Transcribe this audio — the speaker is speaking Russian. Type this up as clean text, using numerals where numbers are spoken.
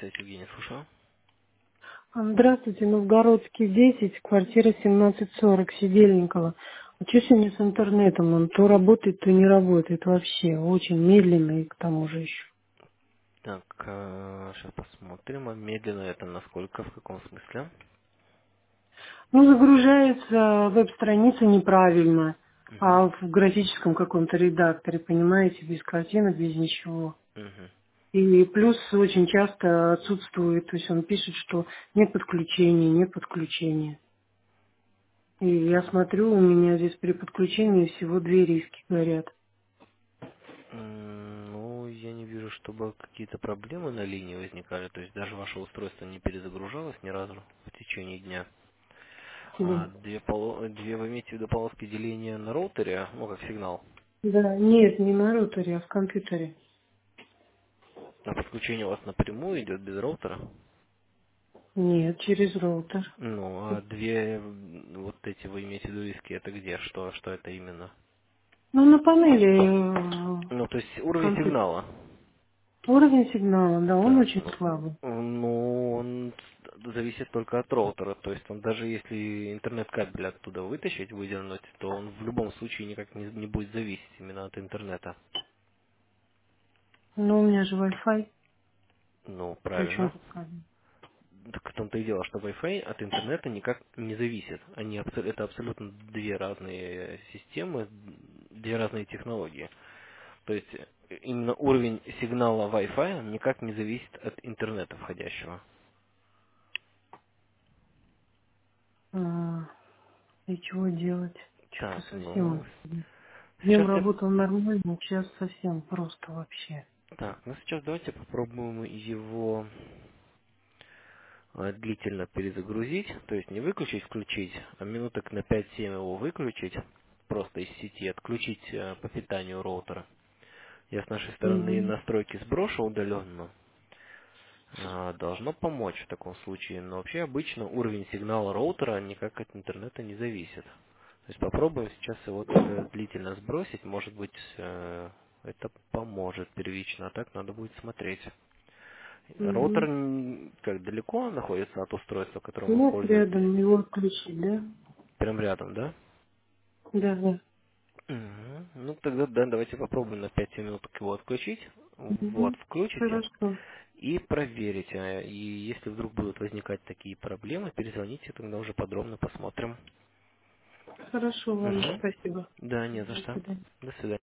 связь, Евгений, слушаю. Здравствуйте, Новгородский 10, квартира 1740, Сидельникова. Вот что сегодня с интернетом? Он то работает, то не работает вообще. Очень медленно и к тому же еще. Так, сейчас посмотрим. А медленно это насколько, в каком смысле? Ну, загружается веб-страница неправильно, Угу. а в графическом каком-то редакторе, понимаете, без картинок, без ничего. Угу. И плюс очень часто отсутствует, то есть он пишет, что нет подключения, нет подключения. И я смотрю, у меня здесь при подключении всего две риски горят. Ну, я не вижу, чтобы какие-то проблемы на линии возникали. То есть даже ваше устройство не перезагружалось ни разу в течение дня. Да. Две вы имеете в виду полоски деления на роутере, ну, как сигнал. Да, нет, не на роутере, а в компьютере. А подключение у вас напрямую идет без роутера? Нет, через роутер. Ну, а две вот эти вы имеете в виду риски, это где? Что это именно? Ну, на панели Ну, то есть уровень компьютера. сигнала. Уровень сигнала, да, он Так, очень слабый. ну, он зависит только от роутера. То есть он даже если интернет-кабель оттуда вытащить, выдернуть, то он в любом случае никак не будет зависеть именно от интернета. Но у меня же Wi-Fi, Ну, причем правильно. тут кабель. Так в том-то и дело, что Wi-Fi от интернета никак не зависит. Это абсолютно две разные системы, две разные технологии. То есть именно уровень сигнала Wi-Fi никак не зависит от интернета входящего. А, и чего делать? Что-то Так, совсем. ну, Днем сейчас я... работал нормально, сейчас совсем просто вообще. Так, ну сейчас давайте попробуем его длительно перезагрузить. То есть не выключить, включить, а минуток на 5-7 его выключить, просто из сети, отключить по питанию роутера. Я с нашей стороны Мгм. настройки сброшу удаленно. Должно помочь в таком случае. Но вообще обычно уровень сигнала роутера никак от интернета не зависит. То есть попробуем сейчас его так длительно сбросить. Может быть, это поможет первично, а так надо будет смотреть. Роутер Мгм. как далеко находится от устройства, которым вы Нет, пользуетесь? рядом его отключить, да? Прям рядом, да? Да, да. Мгм. Ну тогда да, давайте попробуем на 5 минуток его отключить. Вот, Мгм. включите Хорошо. и проверите. И если вдруг будут возникать такие проблемы, перезвоните, тогда уже подробно посмотрим. Хорошо, ладно, Мгм. спасибо. Да, не за До что. свидания. До свидания.